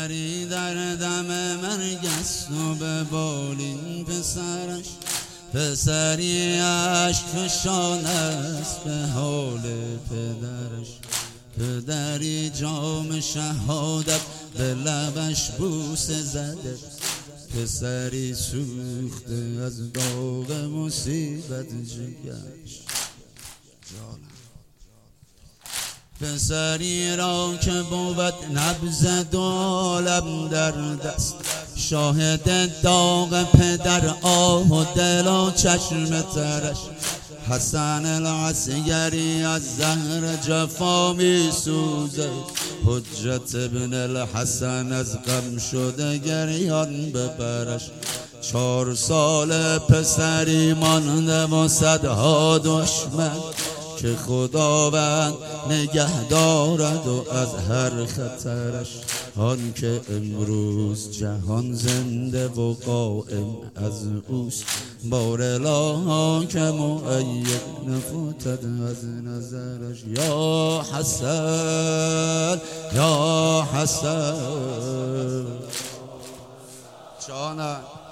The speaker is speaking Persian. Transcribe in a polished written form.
پسری در دم مرگ است و به بالین پسرش، پسری اشک فشان است به حال پدرش، پدری جام شهادت به لبش بوسه زده، پسری سوخته از داغ مصیبت جگرش. پسری را که بود نبض دولم در دست، شاهد داغ پدر آه و دل و چشم ترش، حسن العسگری از زهر جفا می سوزد، حجت ابن الحسن از غم شده گریان ببرش. 4 سال پسری مانده و صدها دشمن، که خداوند نگه دارد و از هر خطرش. آن که امروز جهان زنده و قائم از اوست، بار الها که مؤید نفتد از نظرش. یا حسن یا حسن جانم